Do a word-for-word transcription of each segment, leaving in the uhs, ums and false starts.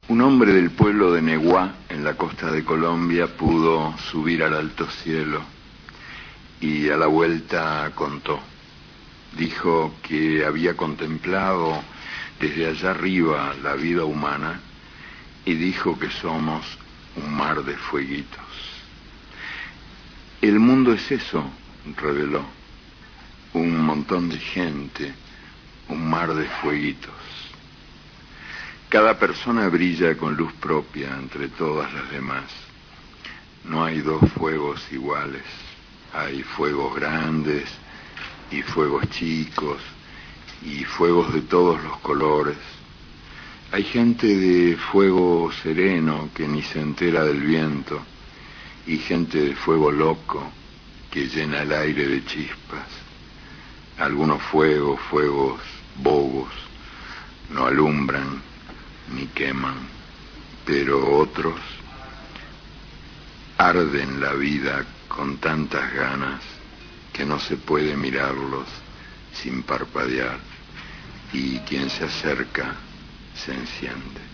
Un hombre del pueblo de Neguá, en la costa de Colombia, pudo subir al alto cielo y a la vuelta contó. Dijo que había contemplado desde allá arriba la vida humana y dijo que somos un mar de fueguitos. El mundo es eso, reveló, un montón de gente, un mar de fueguitos. Cada persona brilla con luz propia entre todas las demás. No hay dos fuegos iguales. Hay fuegos grandes y fuegos chicos y fuegos de todos los colores. Hay gente de fuego sereno que ni se entera del viento y gente de fuego loco que llena el aire de chispas. Algunos fuegos, fuegos bobos, no alumbran ni queman, pero otros arden la vida con tantas ganas que no se puede mirarlos sin parpadear, y quien se acerca se enciende.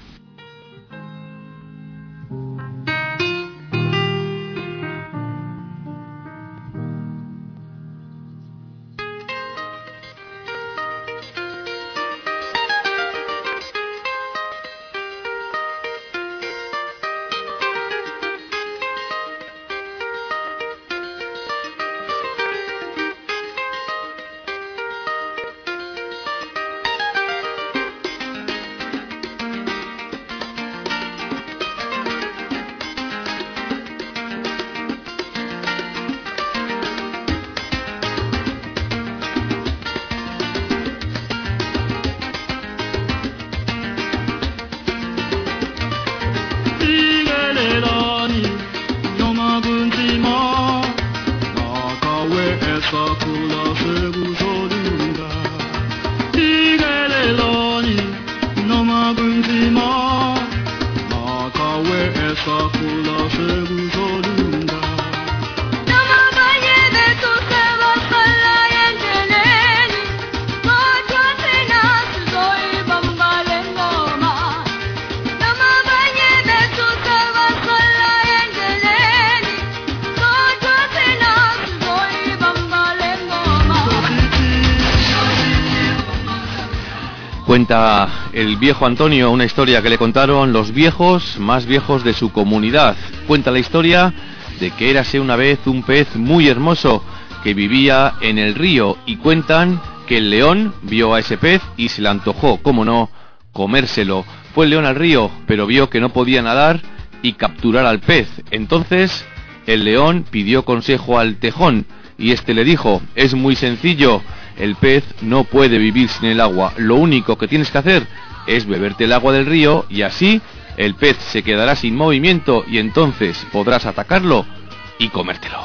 Cuenta el viejo Antonio una historia que le contaron los viejos más viejos de su comunidad. Cuenta la historia de que érase una vez un pez muy hermoso que vivía en el río, y cuentan que el león vio a ese pez y se le antojó, cómo no, comérselo. Fue el león al río, pero vio que no podía nadar y capturar al pez. Entonces el león pidió consejo al tejón y este le dijo: es muy sencillo, el pez no puede vivir sin el agua, lo único que tienes que hacer es beberte el agua del río y así el pez se quedará sin movimiento y entonces podrás atacarlo y comértelo.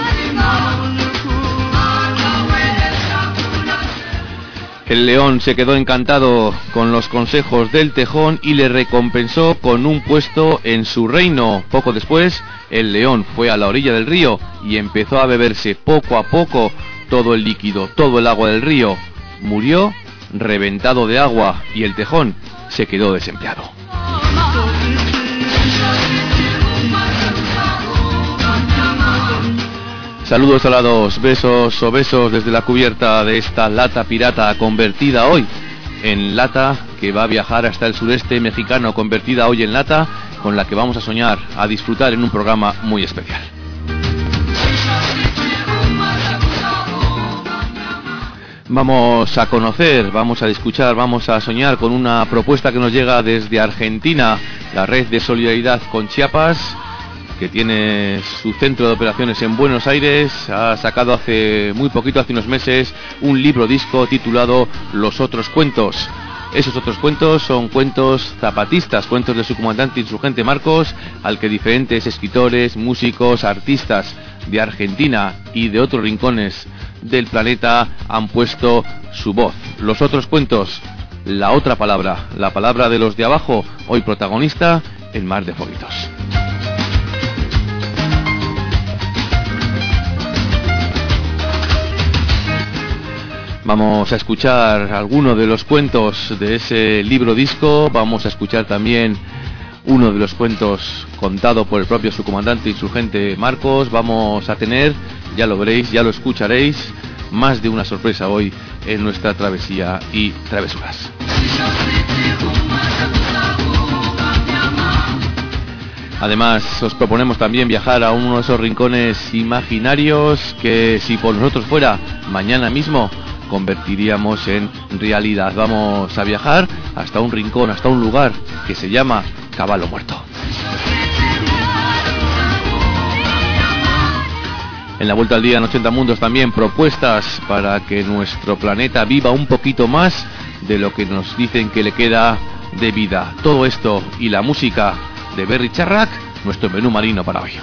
El león se quedó encantado con los consejos del tejón y le recompensó con un puesto en su reino. Poco después, el león fue a la orilla del río y empezó a beberse poco a poco todo el líquido, todo el agua del río. Murió reventado de agua y el tejón se quedó desempleado. Saludos salados, besos o besos desde la cubierta de esta lata pirata convertida hoy en lata que va a viajar hasta el sureste mexicano, convertida hoy en lata con la que vamos a soñar, a disfrutar en un programa muy especial. Vamos a conocer, vamos a escuchar, vamos a soñar con una propuesta que nos llega desde Argentina, la Red de Solidaridad con Chiapas, que tiene su centro de operaciones en Buenos Aires. Ha sacado hace muy poquito, hace unos meses, un libro disco titulado Los Otros Cuentos. Esos otros cuentos son cuentos zapatistas, cuentos de su comandante insurgente Marcos, al que diferentes escritores, músicos, artistas de Argentina y de otros rincones del planeta han puesto su voz. Los otros cuentos, la otra palabra, la palabra de los de abajo, hoy protagonista en Mar de Fueguitos. Vamos a escuchar algunos de los cuentos de ese libro disco, vamos a escuchar también uno de los cuentos contado por el propio su comandante insurgente Marcos. Vamos a tener, ya lo veréis, ya lo escucharéis, más de una sorpresa hoy en nuestra travesía y travesuras. Además, os proponemos también viajar a uno de esos rincones imaginarios que, si por nosotros fuera, mañana mismo convertiríamos en realidad. Vamos a viajar hasta un rincón, hasta un lugar que se llama Caballo Muerto. En la vuelta al día en ochenta Mundos también propuestas para que nuestro planeta viva un poquito más de lo que nos dicen que le queda de vida. Todo esto y la música de Berry Charrac, nuestro menú marino para hoy.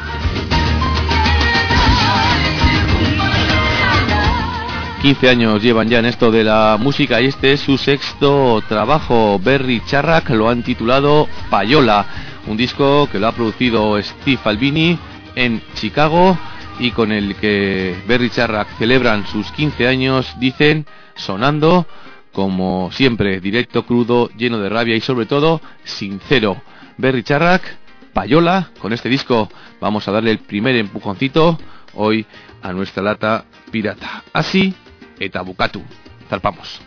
quince años llevan ya en esto de la música y este es su sexto trabajo. Berry Charrac lo han titulado Payola, un disco que lo ha producido Steve Albini en Chicago y con el que Berry Charrac celebran sus quince años, dicen, sonando como siempre, directo, crudo, lleno de rabia y sobre todo sincero. Berry Charrac, Payola, con este disco vamos a darle el primer empujoncito hoy a nuestra lata pirata. Así, eta bukatu, zarpamos.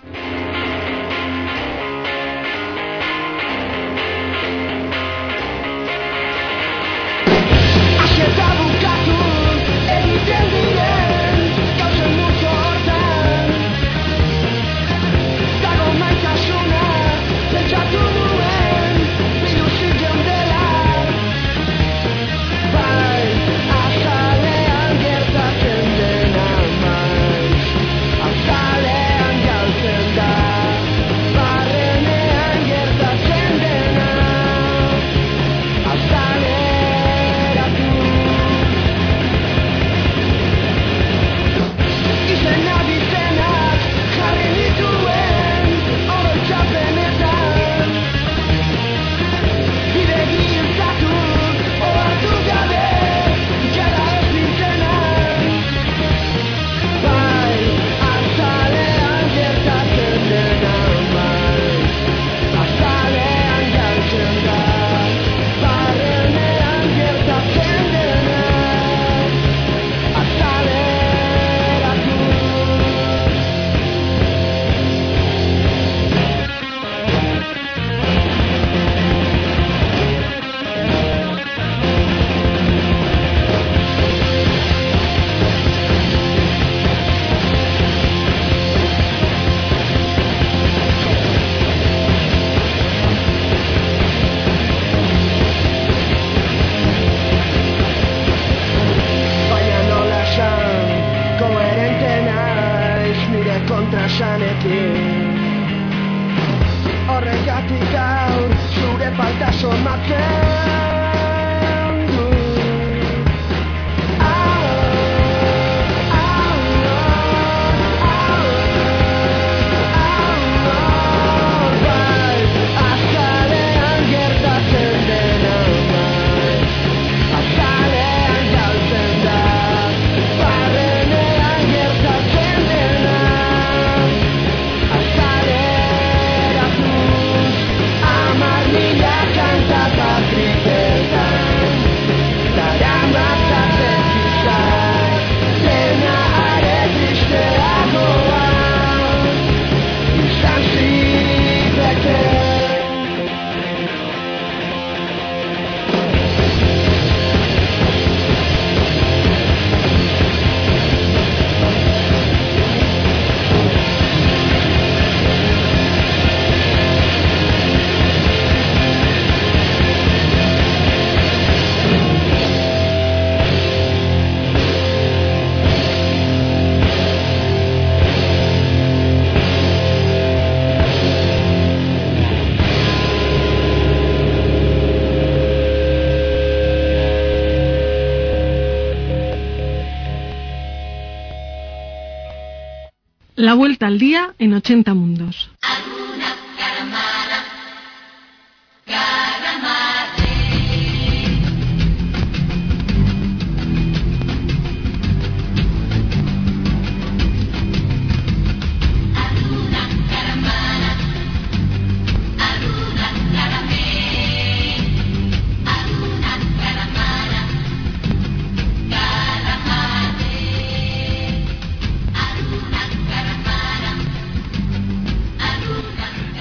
La vuelta al día en ochenta Mundos.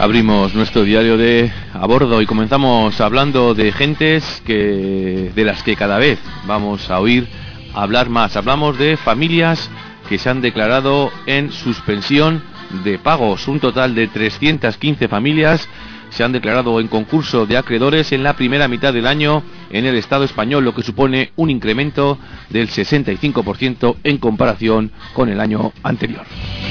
Abrimos nuestro diario de a bordo y comenzamos hablando de gentes que de las que cada vez vamos a oír hablar más. Hablamos de familias que se han declarado en suspensión de pagos. Un total de trescientas quince familias se han declarado en concurso de acreedores en la primera mitad del año en el Estado español, lo que supone un incremento del sesenta y cinco por ciento en comparación con el año anterior.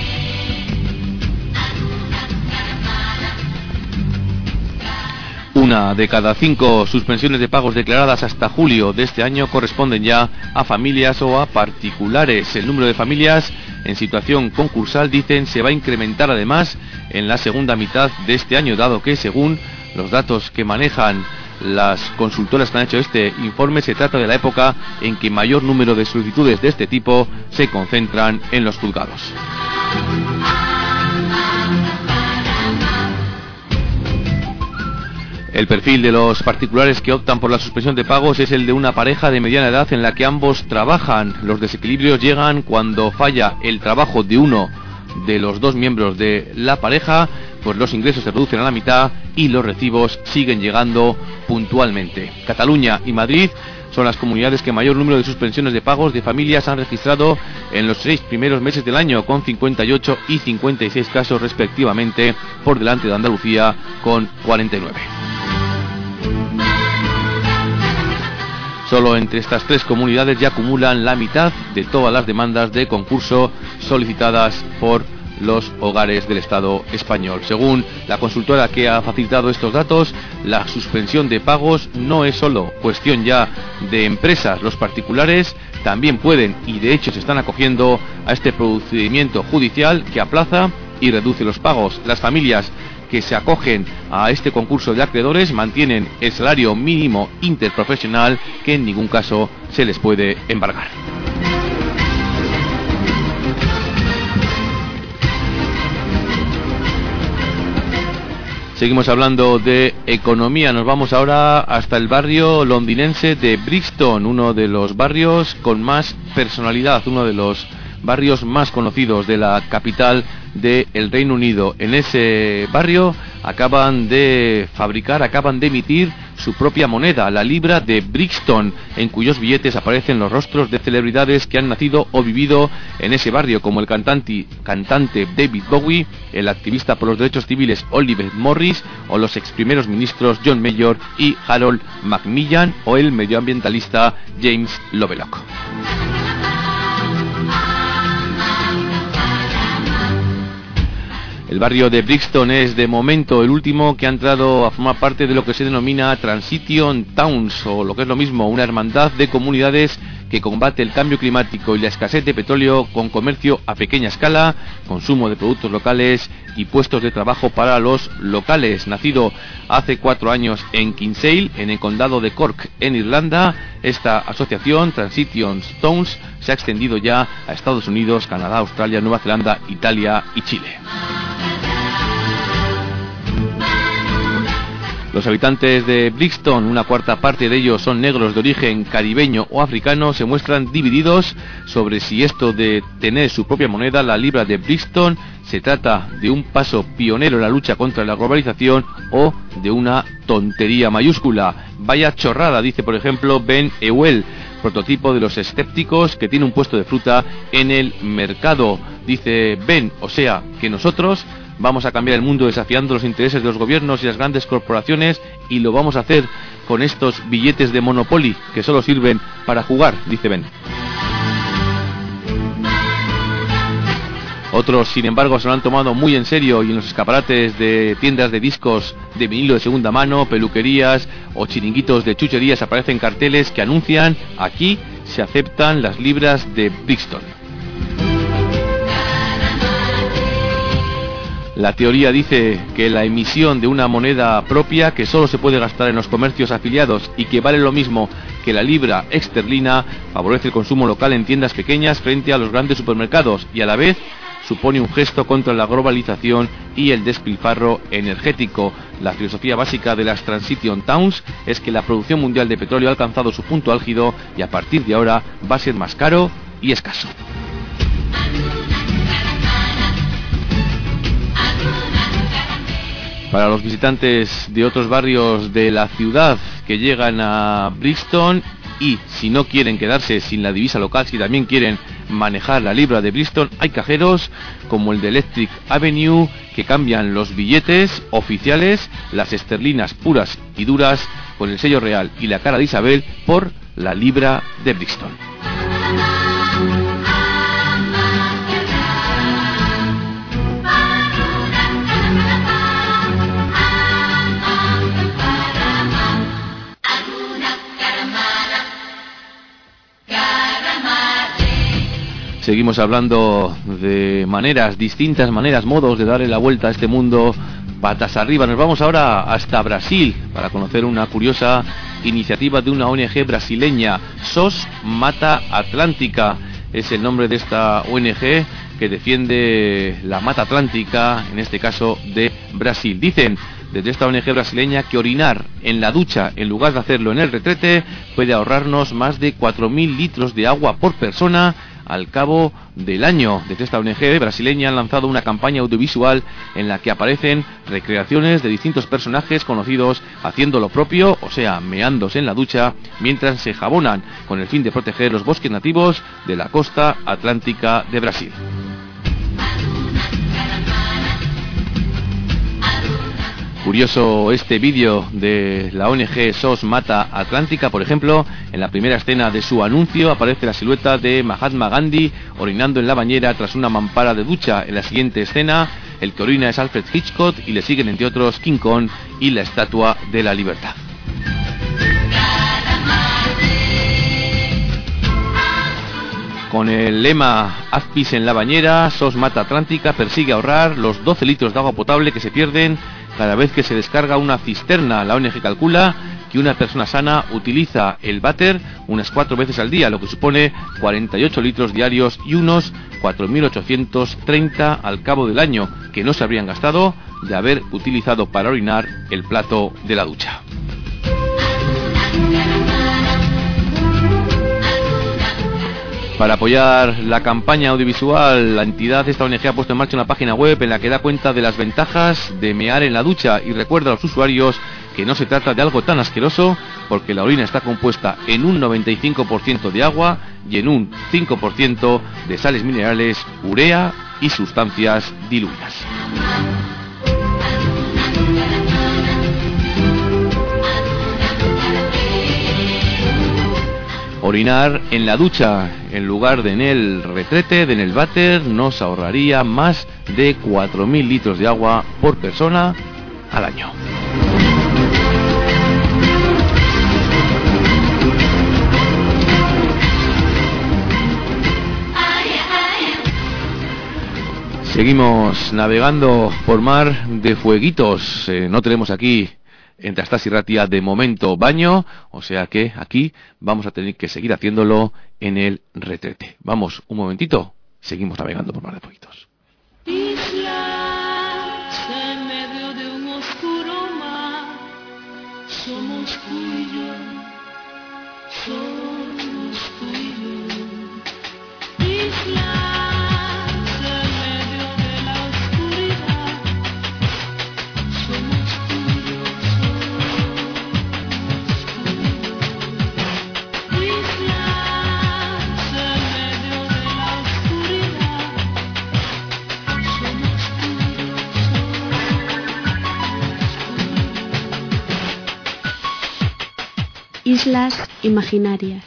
Una de cada cinco suspensiones de pagos declaradas hasta julio de este año corresponden ya a familias o a particulares. El número de familias en situación concursal, dicen, se va a incrementar además en la segunda mitad de este año, dado que, según los datos que manejan las consultoras que han hecho este informe, se trata de la época en que mayor número de solicitudes de este tipo se concentran en los juzgados. El perfil de los particulares que optan por la suspensión de pagos es el de una pareja de mediana edad en la que ambos trabajan. Los desequilibrios llegan cuando falla el trabajo de uno de los dos miembros de la pareja, pues los ingresos se reducen a la mitad y los recibos siguen llegando puntualmente. Cataluña y Madrid son las comunidades que mayor número de suspensiones de pagos de familias han registrado en los seis primeros meses del año, con cincuenta y ocho y cincuenta y seis casos respectivamente, por delante de Andalucía con cuarenta y nueve. Solo entre estas tres comunidades ya acumulan la mitad de todas las demandas de concurso solicitadas por los hogares del Estado español. Según la consultora que ha facilitado estos datos, la suspensión de pagos no es solo cuestión ya de empresas. Los particulares también pueden, y de hecho se están acogiendo a este procedimiento judicial que aplaza y reduce los pagos. Las familias que se acogen a este concurso de acreedores mantienen el salario mínimo interprofesional, que en ningún caso se les puede embargar. Seguimos hablando de economía. Nos vamos ahora hasta el barrio londinense de Brixton, uno de los barrios con más personalidad, uno de los barrios más conocidos de la capital del Reino Unido. En ese barrio acaban de fabricar, acaban de emitir su propia moneda, la libra de Brixton, en cuyos billetes aparecen los rostros de celebridades que han nacido o vivido en ese barrio, como el cantante, cantante David Bowie, el activista por los derechos civiles Oliver Morris, o los ex primeros ministros John Major y Harold Macmillan, o el medioambientalista James Lovelock. El barrio de Brixton es de momento el último que ha entrado a formar parte de lo que se denomina Transition Towns, o lo que es lo mismo, una hermandad de comunidades que combate el cambio climático y la escasez de petróleo con comercio a pequeña escala, consumo de productos locales y puestos de trabajo para los locales. Nacido hace cuatro años en Kinsale, en el condado de Cork, en Irlanda, esta asociación Transition Towns se ha extendido ya a Estados Unidos, Canadá, Australia, Nueva Zelanda, Italia y Chile. Los habitantes de Brixton, una cuarta parte de ellos son negros de origen caribeño o africano, se muestran divididos sobre si esto de tener su propia moneda, la libra de Brixton, se trata de un paso pionero en la lucha contra la globalización o de una tontería mayúscula. Vaya chorrada, dice por ejemplo Ben Ewell, prototipo de los escépticos que tiene un puesto de fruta en el mercado. Dice Ben, o sea, que nosotros vamos a cambiar el mundo desafiando los intereses de los gobiernos y las grandes corporaciones, y lo vamos a hacer con estos billetes de Monopoly que solo sirven para jugar, dice Ben. Otros, sin embargo, se lo han tomado muy en serio y en los escaparates de tiendas de discos de vinilo de segunda mano, peluquerías o chiringuitos de chucherías aparecen carteles que anuncian: aquí se aceptan las libras de Brixton. La teoría dice que la emisión de una moneda propia que solo se puede gastar en los comercios afiliados y que vale lo mismo que la libra esterlina favorece el consumo local en tiendas pequeñas frente a los grandes supermercados y a la vez supone un gesto contra la globalización y el despilfarro energético. La filosofía básica de las Transition Towns es que la producción mundial de petróleo ha alcanzado su punto álgido y a partir de ahora va a ser más caro y escaso. Para los visitantes de otros barrios de la ciudad que llegan a Brixton y si no quieren quedarse sin la divisa local, si también quieren manejar la libra de Brixton, hay cajeros como el de Electric Avenue que cambian los billetes oficiales, las esterlinas puras y duras con el sello real y la cara de Isabel por la libra de Brixton. Seguimos hablando de maneras, distintas maneras, modos de darle la vuelta a este mundo patas arriba. Nos vamos ahora hasta Brasil para conocer una curiosa iniciativa de una O N G brasileña, S O S Mata Atlántica. Es el nombre de esta O N G que defiende la Mata Atlántica, en este caso de Brasil. Dicen desde esta O N G brasileña que orinar en la ducha en lugar de hacerlo en el retrete puede ahorrarnos más de cuatro mil litros de agua por persona al cabo del año. Desde esta O N G brasileña han lanzado una campaña audiovisual en la que aparecen recreaciones de distintos personajes conocidos haciendo lo propio, o sea, meándose en la ducha, mientras se jabonan con el fin de proteger los bosques nativos de la costa atlántica de Brasil. Curioso este vídeo de la O N G S O S Mata Atlántica. Por ejemplo, en la primera escena de su anuncio aparece la silueta de Mahatma Gandhi orinando en la bañera tras una mampara de ducha. En la siguiente escena, el que orina es Alfred Hitchcock y le siguen entre otros King Kong y la Estatua de la Libertad. Con el lema "Haz pis en la bañera", S O S Mata Atlántica persigue ahorrar los doce litros de agua potable que se pierden cada vez que se descarga una cisterna. La O N G calcula que una persona sana utiliza el váter unas cuatro veces al día, lo que supone cuarenta y ocho litros diarios y unos cuatro mil ochocientos treinta al cabo del año, que no se habrían gastado de haber utilizado para orinar el plato de la ducha. Para apoyar la campaña audiovisual, la entidad, esta O N G, ha puesto en marcha una página web en la que da cuenta de las ventajas de mear en la ducha y recuerda a los usuarios que no se trata de algo tan asqueroso porque la orina está compuesta en un noventa y cinco por ciento de agua y en un cinco por ciento de sales minerales, urea y sustancias diluidas. Orinar en la ducha en lugar de en el retrete, de en el váter, nos ahorraría más de cuatro mil litros de agua por persona al año. Seguimos navegando por mar de fueguitos. Eh, no tenemos aquí entre Astas y Ratia de momento baño, o sea que aquí vamos a tener que seguir haciéndolo en el retrete. Vamos un momentito, seguimos navegando por mar de fueguitos. Islas en medio de un oscuro mar, somos tú y yo, somos tú y yo. Islas en medio de la oscuridad, somos tú y yo, somos tú y yo. Islas en medio de la oscuridad, somos tú y yo, somos tú y yo. Islas imaginarias.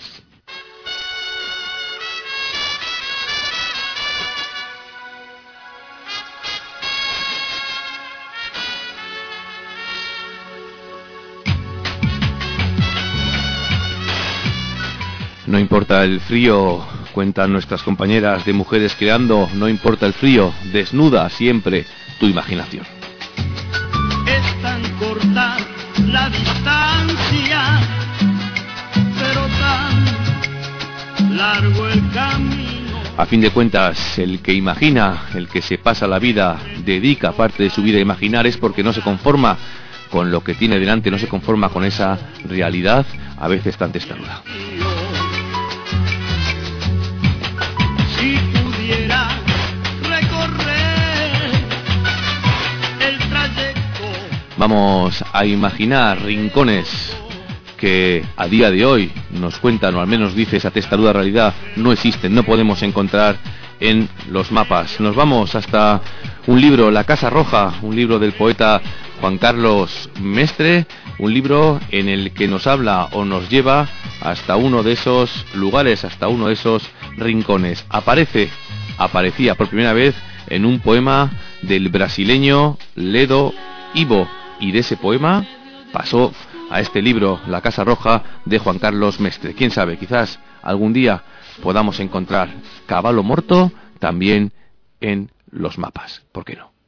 No importa el frío, cuentan nuestras compañeras de Mujeres Creando, no importa el frío, desnuda siempre tu imaginación. Es tan corta la distancia, pero tan largo el camino. A fin de cuentas, el que imagina, el que se pasa la vida, dedica parte de su vida a imaginar, es porque no se conforma con lo que tiene delante, no se conforma con esa realidad, a veces tan testaruda. Si pudiera recorrer el trayecto Vamos a imaginar rincones que a día de hoy nos cuentan, o al menos dice esa testaruda realidad, no existen, no podemos encontrar en los mapas. Nos vamos hasta un libro, La Casa Roja, un libro del poeta Juan Carlos Mestre, un libro en el que nos habla o nos lleva hasta uno de esos lugares, hasta uno de esos rincones. Aparece, aparecía por primera vez en un poema del brasileño Ledo Ivo, y de ese poema pasó a este libro, La Casa Roja, de Juan Carlos Mestre. Quién sabe, quizás algún día podamos encontrar Caballo Morto también en los mapas. ¿Por qué no?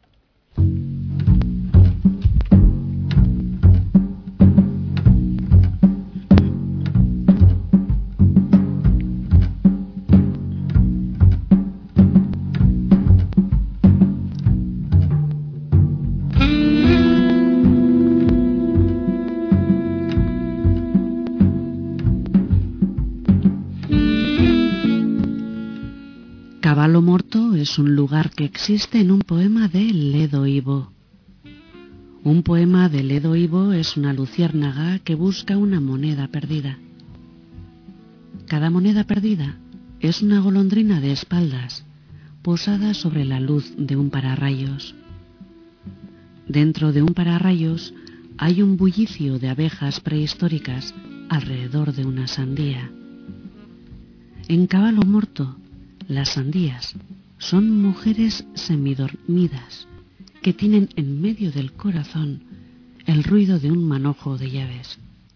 Caballo Morto es un lugar que existe en un poema de Ledo Ivo. Un poema de Ledo Ivo es una luciérnaga que busca una moneda perdida. Cada moneda perdida es una golondrina de espaldas, posada sobre la luz de un pararrayos. Dentro de un pararrayos hay un bullicio de abejas prehistóricas alrededor de una sandía. En Caballo Morto, las sandías son mujeres semidormidas que tienen en medio del corazón el ruido de un manojo de llaves.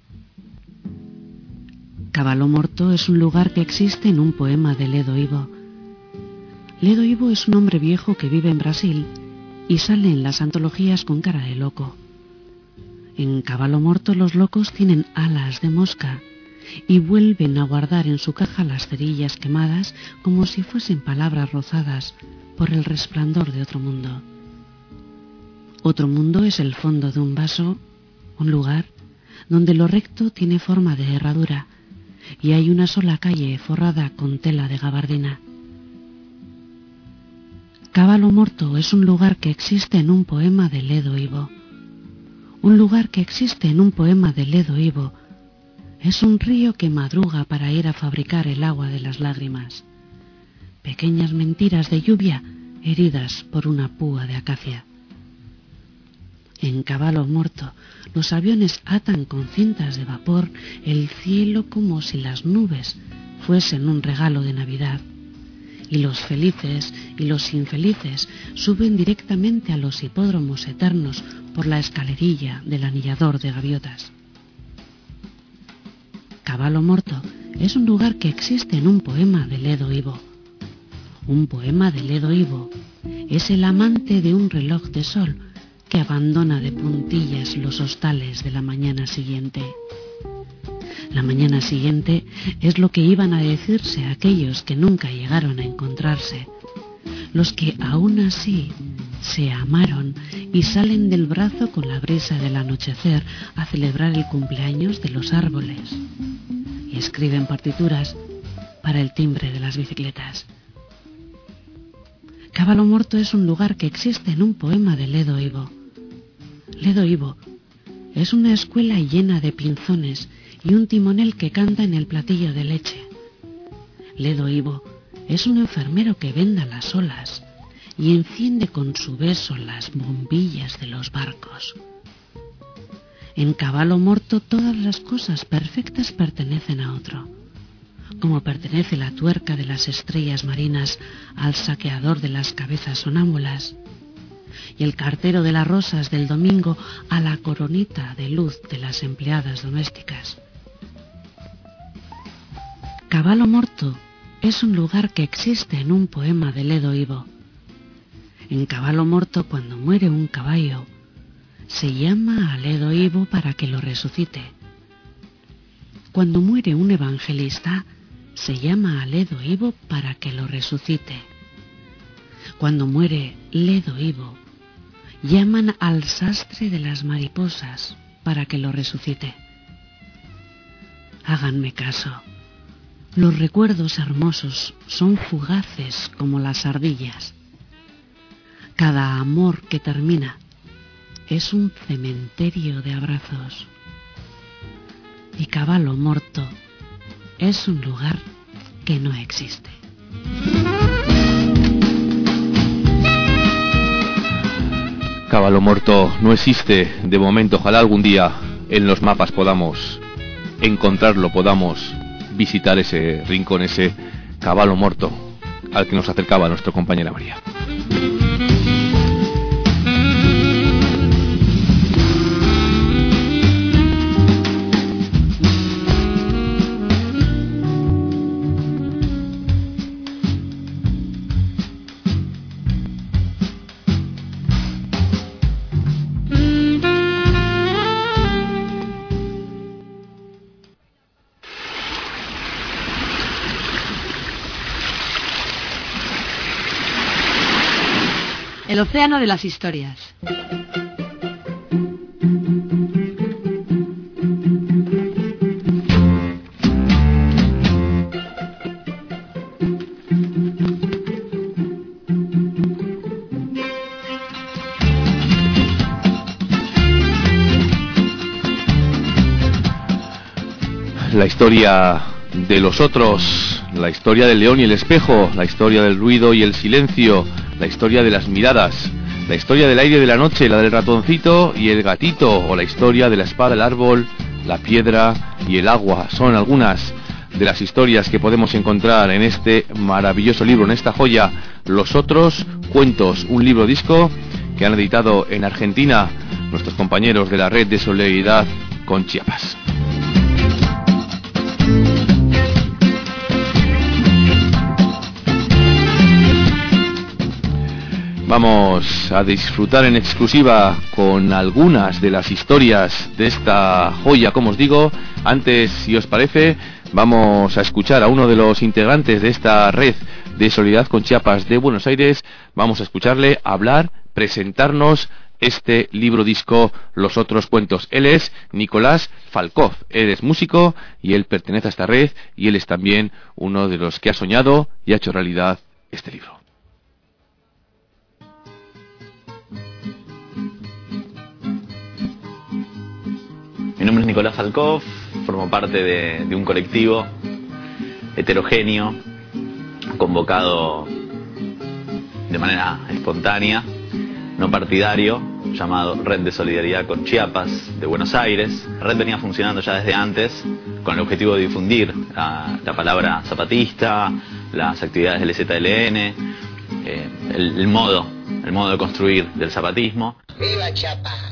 Caballo Morto es un lugar que existe en un poema de Ledo Ivo. Ledo Ivo es un hombre viejo que vive en Brasil y sale en las antologías con cara de loco. En Caballo Morto los locos tienen alas de mosca y vuelven a guardar en su caja las cerillas quemadas como si fuesen palabras rozadas por el resplandor de otro mundo. Otro mundo es el fondo de un vaso, un lugar donde lo recto tiene forma de herradura y hay una sola calle forrada con tela de gabardina. Caballo Morto es un lugar que existe en un poema de Ledo Ivo. Un lugar que existe en un poema de Ledo Ivo es un río que madruga para ir a fabricar el agua de las lágrimas. Pequeñas mentiras de lluvia heridas por una púa de acacia. En Caballo Morto, los aviones atan con cintas de vapor el cielo como si las nubes fuesen un regalo de Navidad. Y los felices y los infelices suben directamente a los hipódromos eternos por la escalerilla del anillador de gaviotas. Caballo Morto es un lugar que existe en un poema de Ledo Ivo. Un poema de Ledo Ivo es el amante de un reloj de sol que abandona de puntillas los hostales de la mañana siguiente. La mañana siguiente es lo que iban a decirse aquellos que nunca llegaron a encontrarse, los que aún así se amaron y salen del brazo con la brisa del anochecer a celebrar el cumpleaños de los árboles y escriben partituras para el timbre de las bicicletas. Caballo Morto es un lugar que existe en un poema de Ledo Ivo. Ledo Ivo es una escuela llena de pinzones y un timonel que canta en el platillo de leche. Ledo Ivo es un enfermero que venda las olas y enciende con su beso las bombillas de los barcos. En Caballo Morto todas las cosas perfectas pertenecen a otro, como pertenece la tuerca de las estrellas marinas al saqueador de las cabezas sonámbulas, y el cartero de las rosas del domingo a la coronita de luz de las empleadas domésticas. Caballo Morto es un lugar que existe en un poema de Ledo Ivo. En Caballo Morto, cuando muere un caballo, se llama a Ledo Ivo para que lo resucite. Cuando muere un evangelista, se llama a Ledo Ivo para que lo resucite. Cuando muere Ledo Ivo, llaman al sastre de las mariposas para que lo resucite. Háganme caso. Los recuerdos hermosos son fugaces como las ardillas. Cada amor que termina es un cementerio de abrazos. Y Cavallo Morto es un lugar que no existe. Cavallo Morto no existe de momento. Ojalá algún día en los mapas podamos encontrarlo, podamos visitar ese rincón, ese Cavallo Morto al que nos acercaba nuestra compañera María. El océano de las historias. La historia de los otros, la historia del león y el espejo, la historia del ruido y el silencio, la historia de las miradas, la historia del aire de la noche, la del ratoncito y el gatito, o la historia de la espada, el árbol, la piedra y el agua. Son algunas de las historias que podemos encontrar en este maravilloso libro, en esta joya, Los Otros Cuentos, un libro disco que han editado en Argentina nuestros compañeros de la Red de Solidaridad con Chiapas. Vamos a disfrutar en exclusiva con algunas de las historias de esta joya, como os digo. Antes, si os parece, vamos a escuchar a uno de los integrantes de esta Red de Solidaridad con Chiapas de Buenos Aires. Vamos a escucharle hablar, presentarnos este libro disco Los Otros Cuentos. Él es Nicolás Falkov, él es músico y él pertenece a esta red, y él es también uno de los que ha soñado y ha hecho realidad este libro. Mi nombre es Nicolás Falkov, formo parte de, de un colectivo heterogéneo, convocado de manera espontánea, no partidario, llamado Red de Solidaridad con Chiapas de Buenos Aires. La red venía funcionando ya desde antes con el objetivo de difundir la, la palabra zapatista, las actividades del E Z L N, eh, el, el modo, el modo de construir del zapatismo. ¡Viva Chiapas!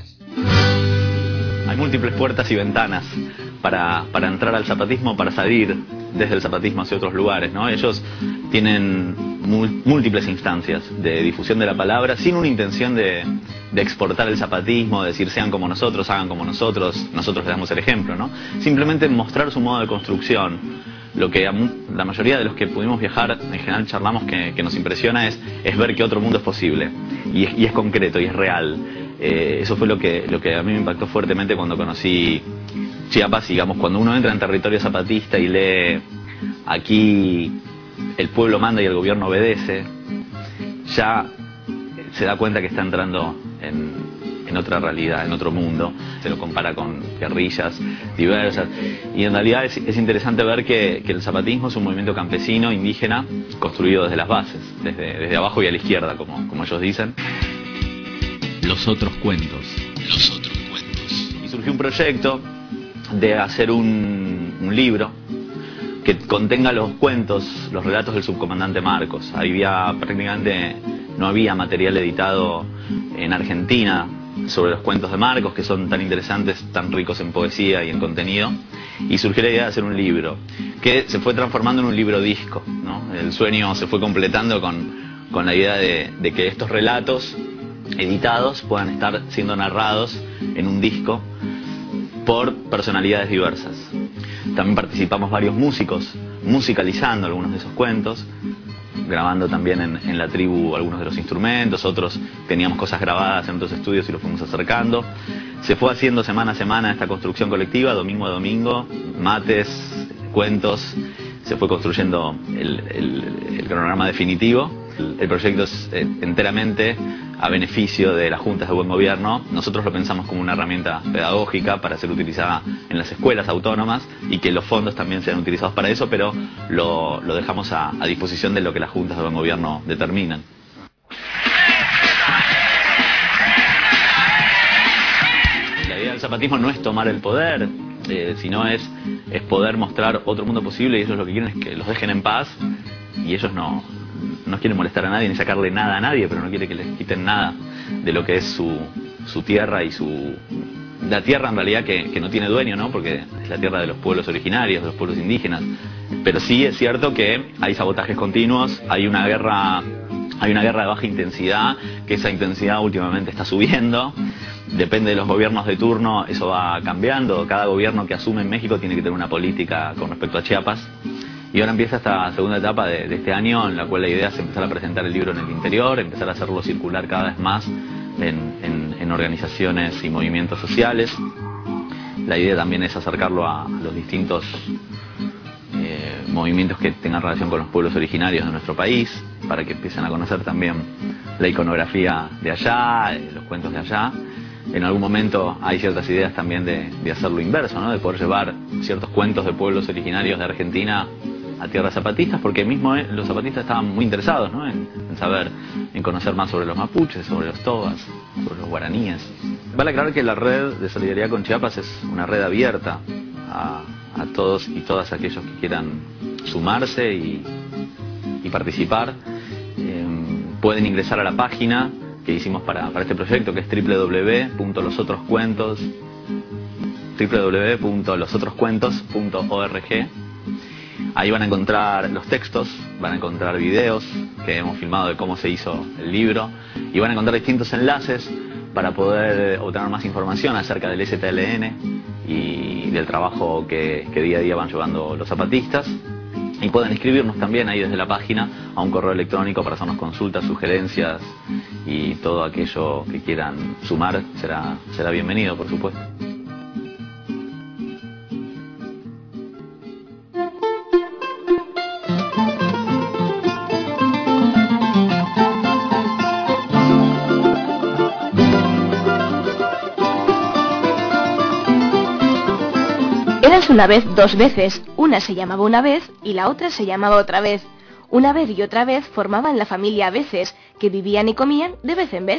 Hay múltiples puertas y ventanas para, para entrar al zapatismo, para salir desde el zapatismo hacia otros lugares, ¿no? Ellos tienen múltiples instancias de difusión de la palabra sin una intención de, de exportar el zapatismo, de decir sean como nosotros, hagan como nosotros, nosotros les damos el ejemplo, ¿no? Simplemente mostrar su modo de construcción. Lo que a la mayoría de los que pudimos viajar en general charlamos que, que nos impresiona es, es ver que otro mundo es posible y es, y es concreto y es real. Eh, eso fue lo que, lo que a mí me impactó fuertemente cuando conocí Chiapas. Digamos, cuando uno entra en territorio zapatista y lee aquí el pueblo manda y el gobierno obedece, ya se da cuenta que está entrando en, en otra realidad, en otro mundo. Se lo compara con guerrillas diversas y en realidad es, es interesante ver que, que el zapatismo es un movimiento campesino, indígena, construido desde las bases, desde, desde abajo y a la izquierda, como, como ellos dicen. Los Otros Cuentos. Los Otros Cuentos. Y surgió un proyecto de hacer un, un libro que contenga los cuentos, los relatos del subcomandante Marcos. Había prácticamente, no había material editado en Argentina sobre los cuentos de Marcos, que son tan interesantes, tan ricos en poesía y en contenido. Y surgió la idea de hacer un libro, que se fue transformando en un libro disco, ¿no? El sueño se fue completando con, con la idea de, de que estos relatos editados puedan estar siendo narrados en un disco por personalidades diversas. También participamos varios músicos musicalizando algunos de esos cuentos, grabando también en, en la tribu algunos de los instrumentos, otros teníamos cosas grabadas en otros estudios y los fuimos acercando. Se fue haciendo semana a semana esta construcción colectiva, domingo a domingo, mates, cuentos, se fue construyendo el, el, el cronograma definitivo. El proyecto es eh, enteramente a beneficio de las juntas de buen gobierno. Nosotros lo pensamos como una herramienta pedagógica para ser utilizada en las escuelas autónomas y que los fondos también sean utilizados para eso, pero lo, lo dejamos a, a disposición de lo que las juntas de buen gobierno determinan. La idea del zapatismo no es tomar el poder, eh, sino es, es poder mostrar otro mundo posible, y ellos lo que quieren es que los dejen en paz, y ellos no... no quiere molestar a nadie ni sacarle nada a nadie, pero no quiere que les quiten nada de lo que es su, su tierra y su... la tierra en realidad que, que no tiene dueño, ¿no? Porque es la tierra de los pueblos originarios, de los pueblos indígenas. Pero sí es cierto que hay sabotajes continuos, hay una guerra, hay una guerra de baja intensidad, que esa intensidad últimamente está subiendo. Depende de los gobiernos de turno, eso va cambiando. Cada gobierno que asume en México tiene que tener una política con respecto a Chiapas. Y ahora empieza esta segunda etapa de, de este año, en la cual la idea es empezar a presentar el libro en el interior, empezar a hacerlo circular cada vez más en, en, en organizaciones y movimientos sociales. La idea también es acercarlo a los distintos eh, movimientos que tengan relación con los pueblos originarios de nuestro país, para que empiecen a conocer también la iconografía de allá, eh, los cuentos de allá. En algún momento hay ciertas ideas también de, de hacer lo inverso, ¿no? De poder llevar ciertos cuentos de pueblos originarios de Argentina a tierras zapatistas, porque mismo eh, los zapatistas estaban muy interesados, ¿no? en, en saber, en conocer más sobre los mapuches, sobre los tobas, sobre los guaraníes. Vale aclarar que la red de solidaridad con Chiapas es una red abierta a, a todos y todas aquellos que quieran sumarse y, y participar. Eh, pueden ingresar a la página que hicimos para, para este proyecto, que es doble u doble u doble u punto los otros cuentos doble u doble u doble u punto los otros cuentos punto org. Ahí van a encontrar los textos, van a encontrar videos que hemos filmado de cómo se hizo el libro, y van a encontrar distintos enlaces para poder obtener más información acerca del S T L N y del trabajo que, que día a día van llevando los zapatistas. Y pueden escribirnos también ahí desde la página a un correo electrónico para hacernos consultas, sugerencias, y todo aquello que quieran sumar será, será bienvenido, por supuesto. Eras una vez dos veces, una se llamaba una vez y la otra se llamaba otra vez. Una vez y otra vez formaban la familia a veces, que vivían y comían de vez en vez.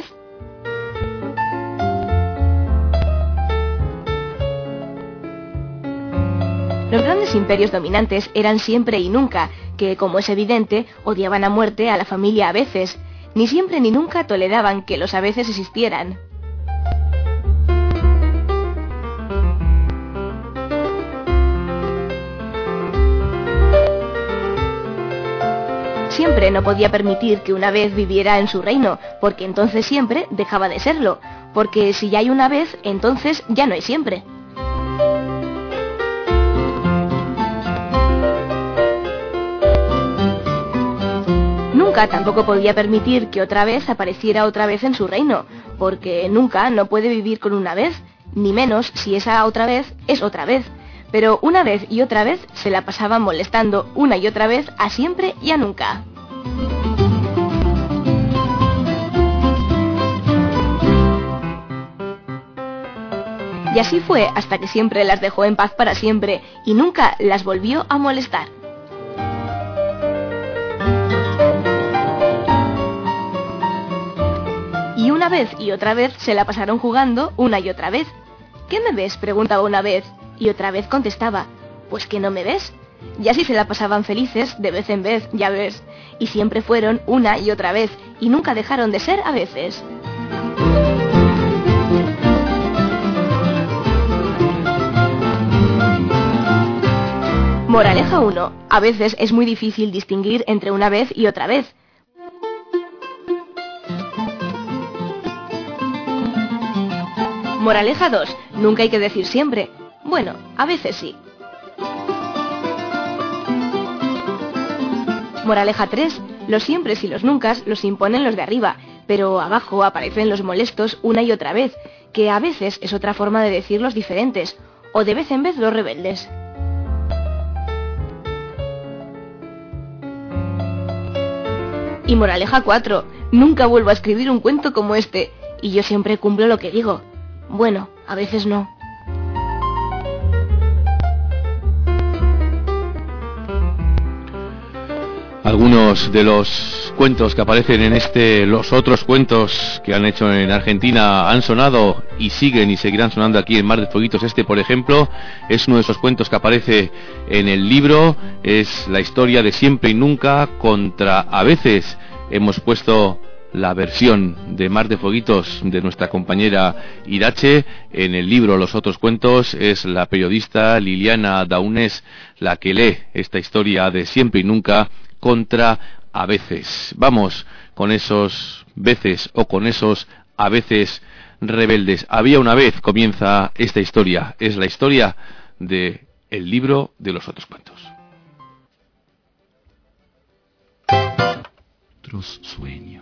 Los grandes imperios dominantes eran siempre y nunca, que, como es evidente, odiaban a muerte a la familia a veces. Ni siempre ni nunca toleraban que los a veces existieran. Siempre no podía permitir que una vez viviera en su reino, porque entonces siempre dejaba de serlo, porque si ya hay una vez, entonces ya no hay siempre. Nunca tampoco podía permitir que otra vez apareciera otra vez en su reino, porque nunca no puede vivir con una vez, ni menos si esa otra vez es otra vez. Pero una vez y otra vez se la pasaban molestando una y otra vez a siempre y a nunca. Y así fue hasta que siempre las dejó en paz para siempre y nunca las volvió a molestar. Y una vez y otra vez se la pasaron jugando una y otra vez. ¿Qué me ves?, preguntaba una vez. Y otra vez contestaba, pues que no me ves. Y así se la pasaban felices de vez en vez, ya ves. Y siempre fueron una y otra vez, y nunca dejaron de ser a veces. Moraleja uno. A veces es muy difícil distinguir entre una vez y otra vez. Moraleja dos. Nunca hay que decir siempre. Bueno, a veces sí. Moraleja tres. Los siempres y los nuncas los imponen los de arriba, pero abajo aparecen los molestos una y otra vez, que a veces es otra forma de decir los diferentes, o de vez en vez los rebeldes. Y moraleja cuatro, nunca vuelvo a escribir un cuento como este, y yo siempre cumplo lo que digo. Bueno, a veces no. Algunos de los cuentos que aparecen en este, los otros cuentos que han hecho en Argentina han sonado y siguen y seguirán sonando aquí en Mar de Fueguitos. Este, por ejemplo, es uno de esos cuentos que aparece en el libro, es la historia de Siempre y Nunca contra A Veces. Hemos puesto la versión de Mar de Fueguitos de nuestra compañera Irache. En el libro Los otros cuentos es la periodista Liliana Daunés la que lee esta historia de Siempre y Nunca contra A Veces. Vamos con esos veces o con esos a veces rebeldes. Había una vez, comienza esta historia. Es la historia de el libro de Los otros cuentos. Otros sueños.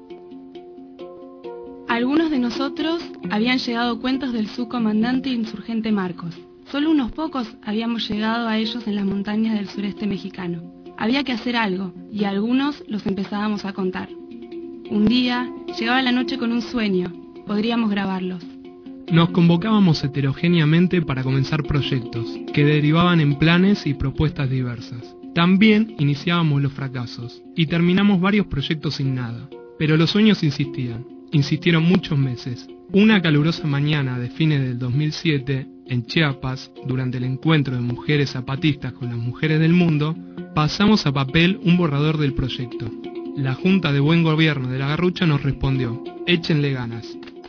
Algunos de nosotros habían llegado cuentos del subcomandante insurgente Marcos. Solo unos pocos habíamos llegado a ellos en las montañas del sureste mexicano. Había que hacer algo, y algunos los empezábamos a contar. Un día, llegaba la noche con un sueño. Podríamos grabarlos. Nos convocábamos heterogéneamente para comenzar proyectos, que derivaban en planes y propuestas diversas. También iniciábamos los fracasos, y terminamos varios proyectos sin nada. Pero los sueños insistían. Insistieron muchos meses. Una calurosa mañana de fines del dos mil siete, en Chiapas, durante el encuentro de mujeres zapatistas con las mujeres del mundo, pasamos a papel un borrador del proyecto. La Junta de Buen Gobierno de la Garrucha nos respondió: échenle ganas.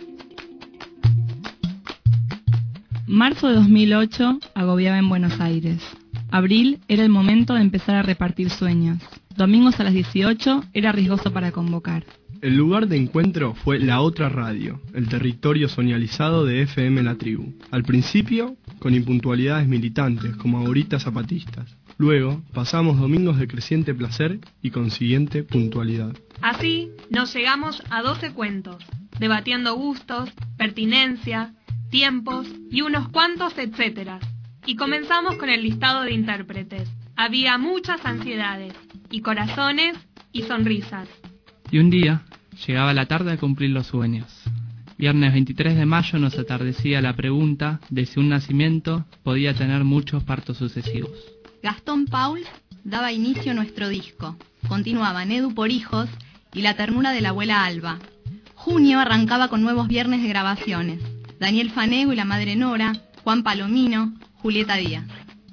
Marzo de dos mil ocho agobiaba en Buenos Aires. Abril era el momento de empezar a repartir sueños. Domingos a las dieciocho era riesgoso para convocar. El lugar de encuentro fue La Otra Radio, el territorio soñalizado de F M La Tribu. Al principio, con impuntualidades militantes, como ahorita zapatistas. Luego, pasamos domingos de creciente placer y consiguiente puntualidad. Así, nos llegamos a doce cuentos, debatiendo gustos, pertinencia, tiempos y unos cuantos etcétera. Y comenzamos con el listado de intérpretes. Había muchas ansiedades, y corazones, y sonrisas. Y un día, llegaba la tarde a cumplir los sueños. Viernes veintitrés de mayo nos atardecía la pregunta de si un nacimiento podía tener muchos partos sucesivos. Gastón Pauls daba inicio a nuestro disco. Continuaban Edu por hijos y La ternura de la abuela Alba. Junio arrancaba con nuevos viernes de grabaciones. Daniel Fanego y la madre Nora, Juan Palomino, Julieta Díaz.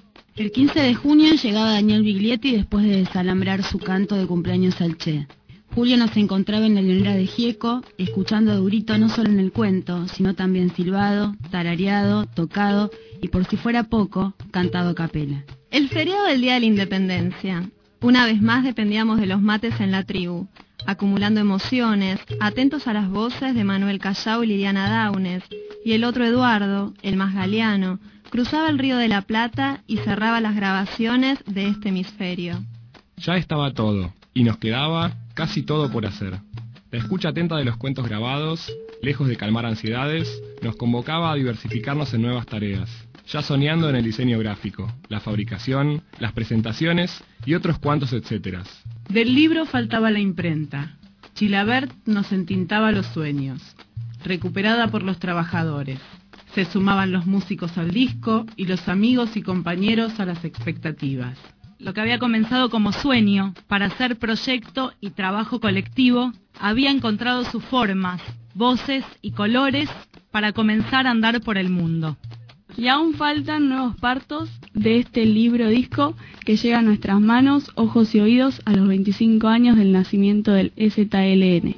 El quince de junio llegaba Daniel Biglietti después de desalambrar su canto de cumpleaños al Che. Julio nos encontraba en la leonera de Gieco, escuchando a Durito no solo en el cuento, sino también silbado, tarareado, tocado y, por si fuera poco, cantado a capela. El feriado del Día de la Independencia. Una vez más dependíamos de los mates en la tribu, acumulando emociones, atentos a las voces de Manuel Callao y Liliana Daunes, y el otro Eduardo, el más galeano, cruzaba el Río de la Plata y cerraba las grabaciones de este hemisferio. Ya estaba todo, y nos quedaba casi todo por hacer. La escucha atenta de los cuentos grabados, lejos de calmar ansiedades, nos convocaba a diversificarnos en nuevas tareas, ya soñando en el diseño gráfico, la fabricación, las presentaciones y otros cuantos etcéteras. Del libro faltaba la imprenta. Chilabert nos entintaba los sueños, recuperada por los trabajadores. Se sumaban los músicos al disco y los amigos y compañeros a las expectativas. Lo que había comenzado como sueño para hacer proyecto y trabajo colectivo había encontrado sus formas, voces y colores para comenzar a andar por el mundo. Y aún faltan nuevos partos de este libro disco que llega a nuestras manos, ojos y oídos a los veinticinco años del nacimiento del E Z L N.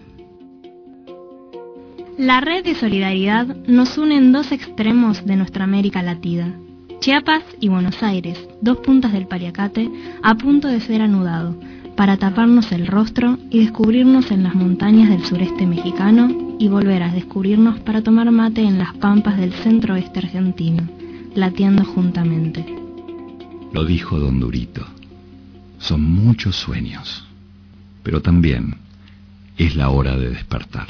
La red de solidaridad nos une en dos extremos de nuestra América Latina. Chiapas y Buenos Aires, dos puntas del Pariacate, a punto de ser anudado, para taparnos el rostro y descubrirnos en las montañas del sureste mexicano y volver a descubrirnos para tomar mate en las pampas del centro-oeste argentino, latiendo juntamente. Lo dijo don Durito. Son muchos sueños, pero también es la hora de despertar.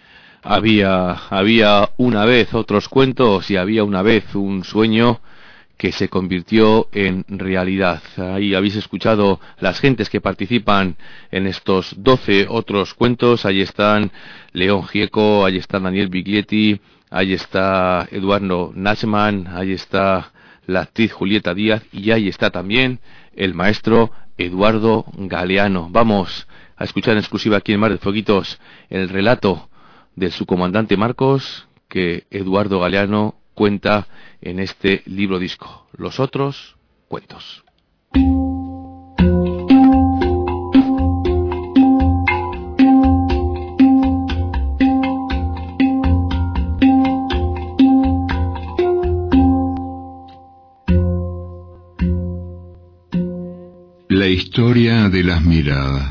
Había, había una vez otros cuentos y había una vez un sueño que se convirtió en realidad. Ahí habéis escuchado las gentes que participan en estos doce otros cuentos. Ahí están León Gieco, ahí está Daniel Biglietti, ahí está Eduardo Nachman, ahí está la actriz Julieta Díaz y ahí está también el maestro Eduardo Galeano. Vamos a escuchar en exclusiva aquí en Mar de Fueguitos el relato del subcomandante Marcos que Eduardo Galeano cuenta en este libro disco, Los otros cuentos. La historia de las miradas.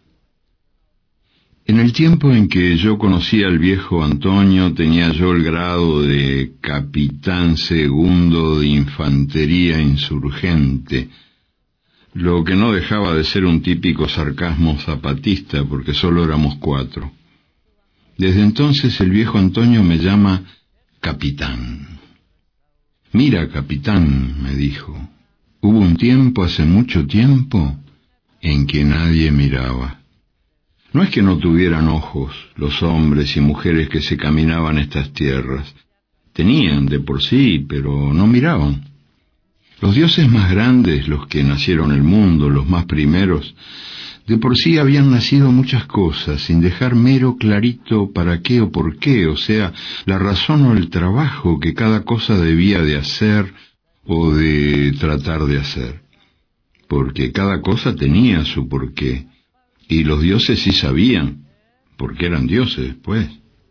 En el tiempo en que yo conocí al viejo Antonio, tenía yo el grado de capitán segundo de infantería insurgente, lo que no dejaba de ser un típico sarcasmo zapatista, porque solo éramos cuatro. Desde entonces el viejo Antonio me llama capitán. Mira, capitán, me dijo, hubo un tiempo, hace mucho tiempo, en que nadie miraba. No es que no tuvieran ojos los hombres y mujeres que se caminaban estas tierras. Tenían de por sí, pero no miraban. Los dioses más grandes, los que nacieron el mundo, los más primeros, de por sí habían nacido muchas cosas, sin dejar mero clarito para qué o por qué, o sea, la razón o el trabajo que cada cosa debía de hacer o de tratar de hacer. Porque cada cosa tenía su porqué. Y los dioses sí sabían, porque eran dioses, pues.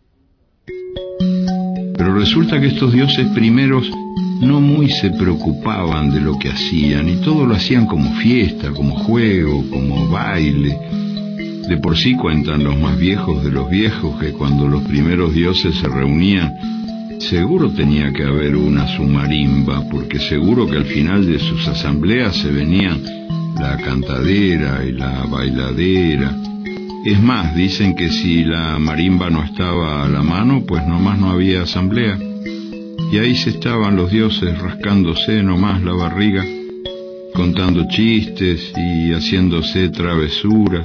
Pero resulta que estos dioses primeros no muy se preocupaban de lo que hacían, y todo lo hacían como fiesta, como juego, como baile. De por sí cuentan los más viejos de los viejos que cuando los primeros dioses se reunían, seguro tenía que haber una su marimba, porque seguro que al final de sus asambleas se venían la cantadera y la bailadera. Es más, dicen que si la marimba no estaba a la mano, pues nomás no había asamblea. Y ahí se estaban los dioses rascándose nomás la barriga, contando chistes y haciéndose travesuras.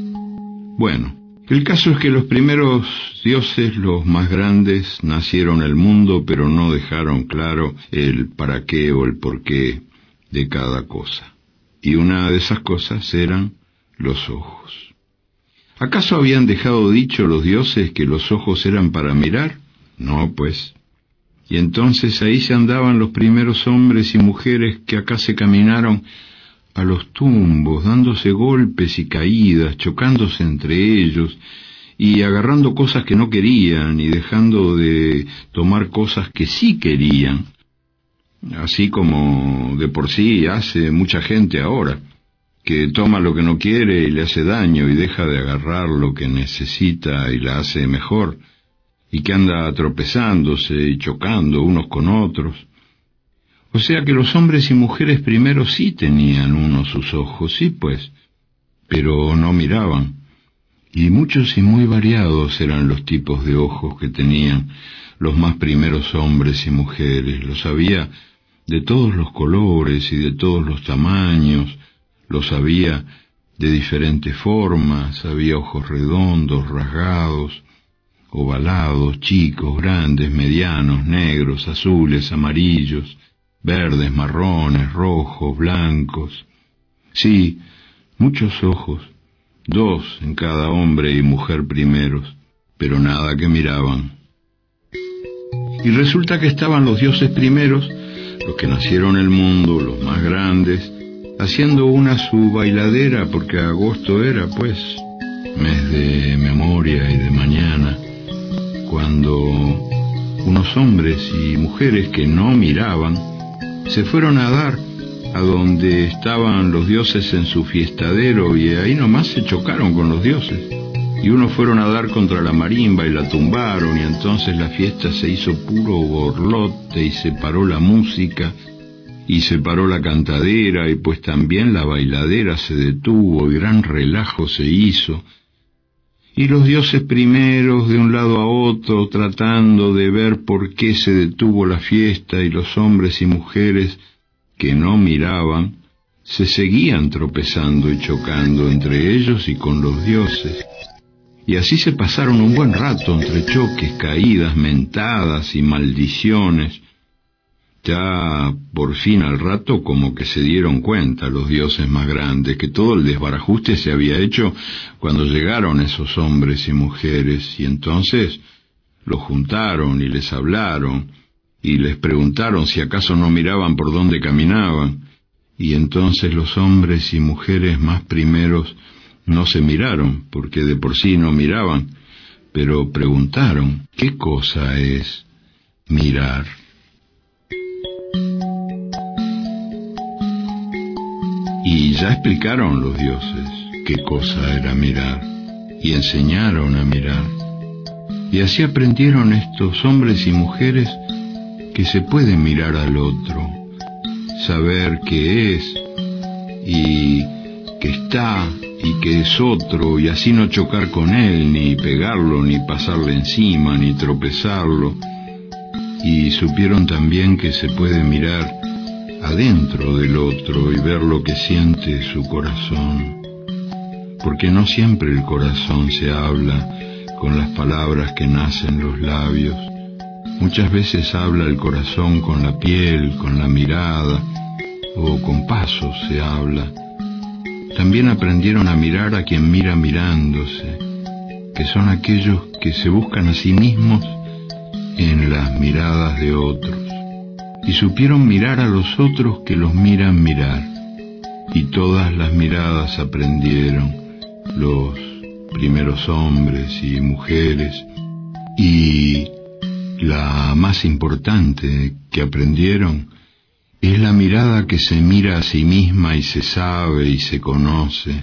Bueno, el caso es que los primeros dioses, los más grandes, nacieron el mundo, pero no dejaron claro el para qué o el por qué de cada cosa. Y una de esas cosas eran los ojos. ¿Acaso habían dejado dicho los dioses que los ojos eran para mirar? No, pues. Y entonces ahí se andaban los primeros hombres y mujeres que acá se caminaron a los tumbos, dándose golpes y caídas, chocándose entre ellos, y agarrando cosas que no querían, y dejando de tomar cosas que sí querían. Así como de por sí hace mucha gente ahora, que toma lo que no quiere y le hace daño y deja de agarrar lo que necesita y la hace mejor, y que anda tropezándose y chocando unos con otros. O sea que los hombres y mujeres primero sí tenían uno sus ojos, sí pues, pero no miraban. Y muchos y muy variados eran los tipos de ojos que tenían los más primeros hombres y mujeres. Los había de todos los colores y de todos los tamaños, los había de diferentes formas, había ojos redondos, rasgados, ovalados, chicos, grandes, medianos, negros, azules, amarillos, verdes, marrones, rojos, blancos. Sí, muchos ojos, dos en cada hombre y mujer primeros, pero nada que miraban. Y resulta que estaban los dioses primeros, los que nacieron el mundo, los más grandes, haciendo una su bailadera, porque agosto era, pues, mes de memoria y de mañana, cuando unos hombres y mujeres que no miraban se fueron a dar a donde estaban los dioses en su fiestadero, y ahí nomás se chocaron con los dioses. Y unos fueron a dar contra la marimba y la tumbaron, y entonces la fiesta se hizo puro borlote y se paró la música y se paró la cantadera, y pues también la bailadera se detuvo y gran relajo se hizo. Y los dioses primeros de un lado a otro tratando de ver por qué se detuvo la fiesta, y los hombres y mujeres que no miraban se seguían tropezando y chocando entre ellos y con los dioses. Y así se pasaron un buen rato entre choques, caídas, mentadas y maldiciones. Ya por fin al rato como que se dieron cuenta los dioses más grandes que todo el desbarajuste se había hecho cuando llegaron esos hombres y mujeres, y entonces los juntaron y les hablaron y les preguntaron si acaso no miraban por dónde caminaban. Y entonces los hombres y mujeres más primeros no se miraron, porque de por sí no miraban, pero preguntaron, ¿qué cosa es mirar? Y ya explicaron los dioses qué cosa era mirar, y enseñaron a mirar. Y así aprendieron estos hombres y mujeres que se puede mirar al otro, saber qué es, y que está, y que es otro, y así no chocar con él, ni pegarlo, ni pasarle encima, ni tropezarlo. Y supieron también que se puede mirar adentro del otro y ver lo que siente su corazón, porque no siempre el corazón se habla con las palabras que nacen los labios. Muchas veces habla el corazón con la piel, con la mirada, o con pasos se habla. También aprendieron a mirar a quien mira mirándose, que son aquellos que se buscan a sí mismos en las miradas de otros. Y supieron mirar a los otros que los miran mirar. Y todas las miradas aprendieron los primeros hombres y mujeres. Y la más importante que aprendieron es la mirada que se mira a sí misma y se sabe y se conoce.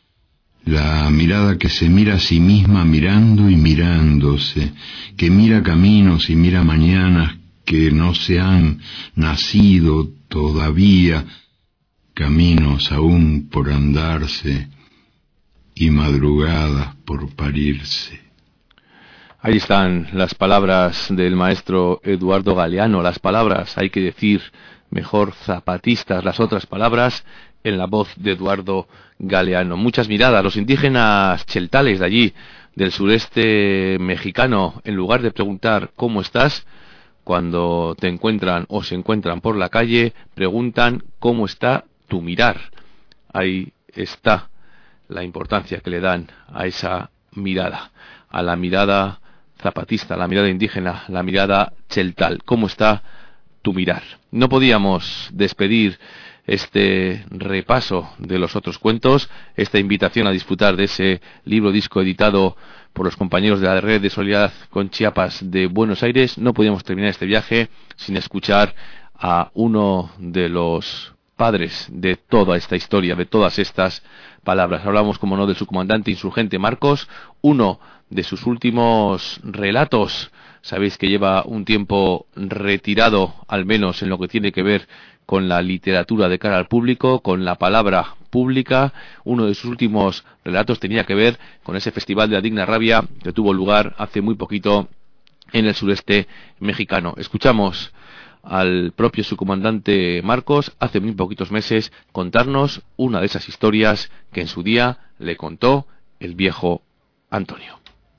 La mirada que se mira a sí misma mirando y mirándose, que mira caminos y mira mañanas que no se han nacido todavía, caminos aún por andarse y madrugadas por parirse. Ahí están las palabras del maestro Eduardo Galeano, las palabras, hay que decir mejor zapatistas, las otras palabras en la voz de Eduardo Galeano. Muchas miradas, los indígenas cheltales de allí, del sureste mexicano, en lugar de preguntar ¿cómo estás?, cuando te encuentran o se encuentran por la calle, preguntan ¿cómo está tu mirar? Ahí está la importancia que le dan a esa mirada, a la mirada zapatista, la mirada indígena, la mirada cheltal. ¿Cómo está tu mirar? No podíamos despedir este repaso de los otros cuentos, esta invitación a disfrutar de ese libro disco editado por los compañeros de la Red de Solidaridad con Chiapas de Buenos Aires. No podíamos terminar este viaje sin escuchar a uno de los padres de toda esta historia, de todas estas palabras. Hablamos, como no, del subcomandante insurgente Marcos, uno de sus últimos relatos. Sabéis que lleva un tiempo retirado, al menos en lo que tiene que ver con la literatura de cara al público, con la palabra pública. Uno de sus últimos relatos tenía que ver con ese festival de la Digna Rabia que tuvo lugar hace muy poquito en el sureste mexicano. Escuchamos al propio subcomandante Marcos hace muy poquitos meses contarnos una de esas historias que en su día le contó el viejo Antonio.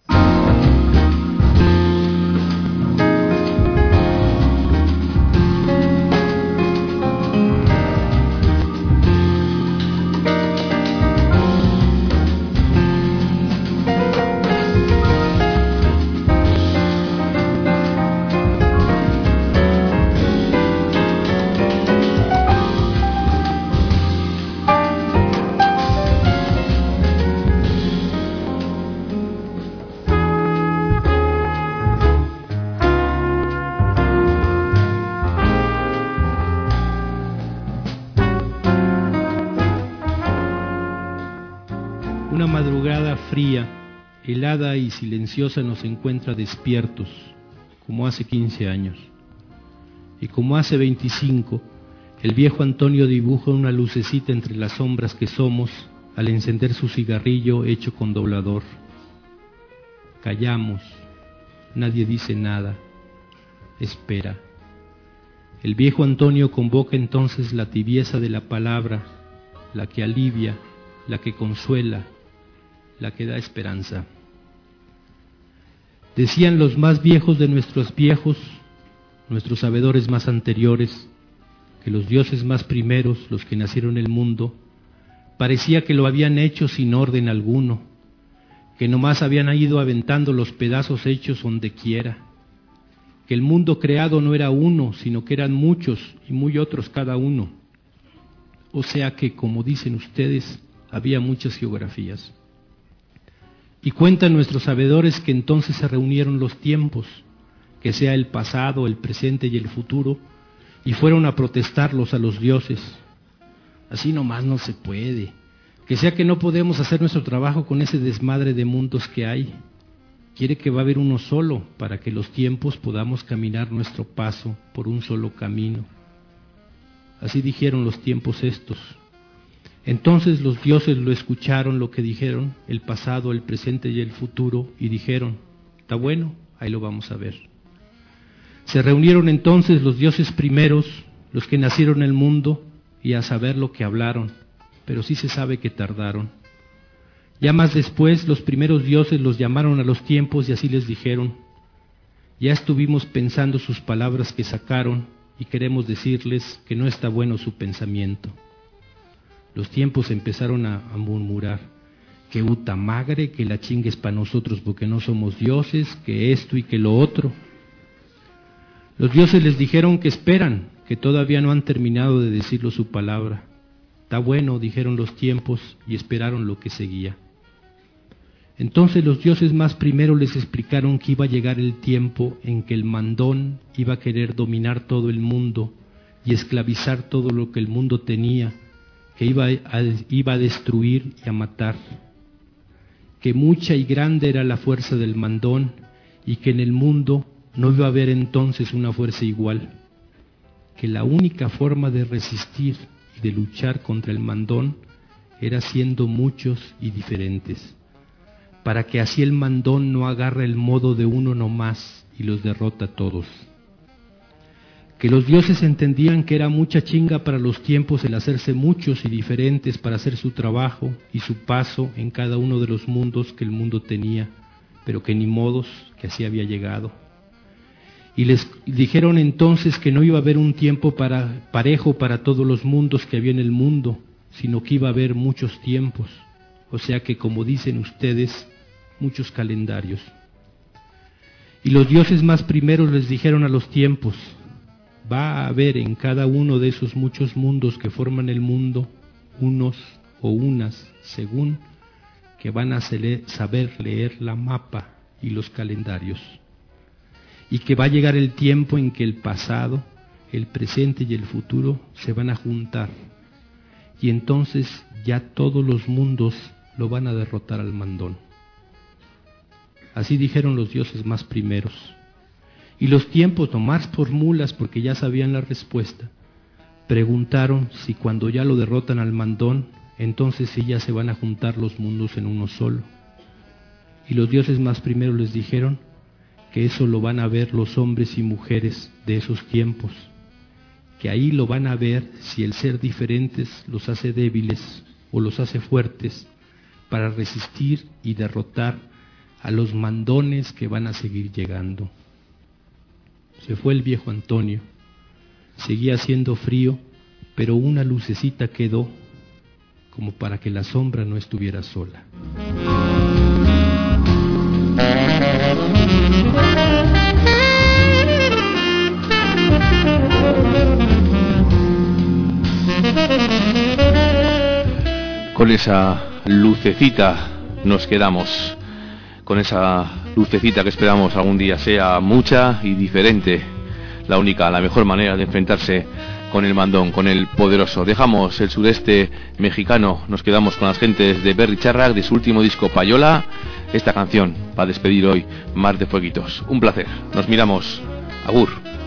Fría, helada y silenciosa nos encuentra despiertos, como hace quince años. Y como hace veinticinco, el viejo Antonio dibuja una lucecita entre las sombras que somos al encender su cigarrillo hecho con doblador. callamos, nadie dice nada, espera. El viejo Antonio convoca entonces la tibieza de la palabra, la que alivia, la que consuela, la que da esperanza. Decían los más viejos de nuestros viejos, nuestros sabedores más anteriores, que los dioses más primeros, los que nacieron en el mundo, parecía que lo habían hecho sin orden alguno, que nomás habían ido aventando los pedazos hechos donde quiera, que el mundo creado no era uno, sino que eran muchos y muy otros cada uno. O sea que, como dicen ustedes, había muchas geografías. Y cuentan nuestros sabedores que entonces se reunieron los tiempos, que sea el pasado, el presente y el futuro, y fueron a protestarlos a los dioses. Así nomás no se puede, que sea que no podemos hacer nuestro trabajo con ese desmadre de mundos que hay. Quiere que va a haber uno solo, para que los tiempos podamos caminar nuestro paso por un solo camino. Así dijeron los tiempos estos. Entonces los dioses lo escucharon lo que dijeron, el pasado, el presente y el futuro, y dijeron, está bueno, ahí lo vamos a ver. Se reunieron entonces los dioses primeros, los que nacieron en el mundo, y a saber lo que hablaron, pero sí se sabe que tardaron. Ya más después los primeros dioses los llamaron a los tiempos y así les dijeron, ya estuvimos pensando sus palabras que sacaron y queremos decirles que no está bueno su pensamiento. Los tiempos empezaron a, a murmurar, que uta magre, que la chingue es para nosotros porque no somos dioses, que esto y que lo otro. Los dioses les dijeron que esperan, que todavía no han terminado de decirlo su palabra. Está bueno, dijeron los tiempos, y esperaron lo que seguía. Entonces los dioses más primero les explicaron que iba a llegar el tiempo en que el mandón iba a querer dominar todo el mundo y esclavizar todo lo que el mundo tenía, que iba a, iba a destruir y a matar, que mucha y grande era la fuerza del mandón y que en el mundo no iba a haber entonces una fuerza igual, que la única forma de resistir y de luchar contra el mandón era siendo muchos y diferentes, para que así el mandón no agarre el modo de uno nomás y los derrota a todos. Que los dioses entendían que era mucha chinga para los tiempos el hacerse muchos y diferentes para hacer su trabajo y su paso en cada uno de los mundos que el mundo tenía, pero que ni modos, que así había llegado. Y les dijeron entonces que no iba a haber un tiempo para, parejo para todos los mundos que había en el mundo, sino que iba a haber muchos tiempos, o sea que, como dicen ustedes, muchos calendarios. Y los dioses más primeros les dijeron a los tiempos, va a haber en cada uno de esos muchos mundos que forman el mundo, unos o unas, según que van a saber leer la mapa y los calendarios. Y que va a llegar el tiempo en que el pasado, el presente y el futuro se van a juntar. Y entonces ya todos los mundos lo van a derrotar al mandón. Así dijeron los dioses más primeros. Y los tiempos, nomás por mulas, porque ya sabían la respuesta, preguntaron si cuando ya lo derrotan al mandón, entonces sí ya se van a juntar los mundos en uno solo. Y los dioses más primeros les dijeron que eso lo van a ver los hombres y mujeres de esos tiempos, que ahí lo van a ver si el ser diferentes los hace débiles o los hace fuertes para resistir y derrotar a los mandones que van a seguir llegando. Se fue el viejo Antonio, seguía haciendo frío, pero una lucecita quedó como para que la sombra no estuviera sola. Con esa lucecita nos quedamos, con esa lucecita que esperamos algún día sea mucha y diferente, la única, la mejor manera de enfrentarse con el mandón, con el poderoso. Dejamos el sureste mexicano, nos quedamos con las gentes de Berry Charrac, de su último disco Payola, esta canción para despedir hoy Mar de Fueguitos. Un placer, nos miramos, agur.